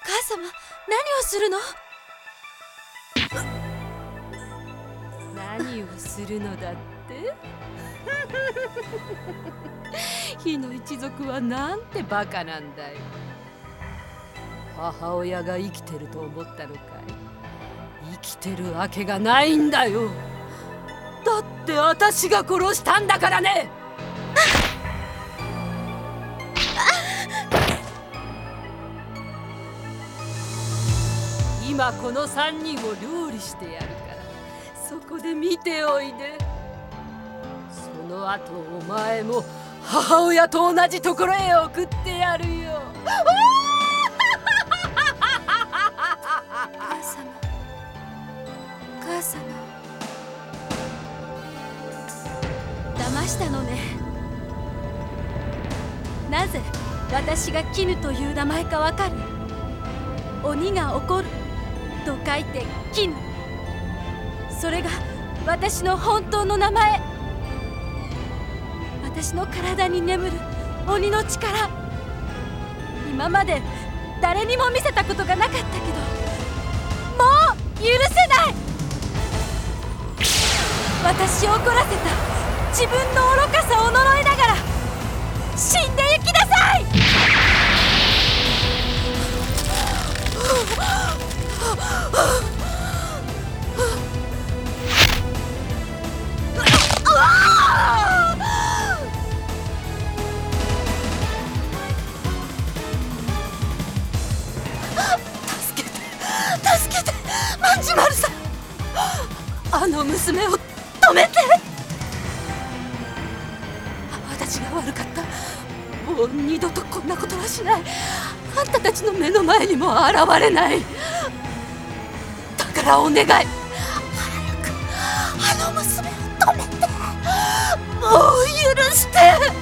母様、何をするの？ 何をするのだって？火の一族はなんてバカなんだよ。母親が生きてると思ったのかい？生きてるわけがないんだよ。だって私が殺したんだからね。今この3人を料理してやるから、そこで見ておいで。その後お前も母親と同じところへ送ってやるよ。 母様、母様、騙したのね。なぜ私が絹という名前かわかる？鬼が怒ると書いて絹。それが私の本当の名前。私の体に眠る鬼の力、今まで誰にも見せたことがなかったけど、もう許せない。私を怒らせた自分の愚かさを呪いながら死んでいきなさい。助けて、万事丸さん。あの娘を止めて。私が悪かった。もう二度とこんなことはしない。あんたたちの目の前にも現れない。だからお願い、早くあの娘を止めて。もう許して。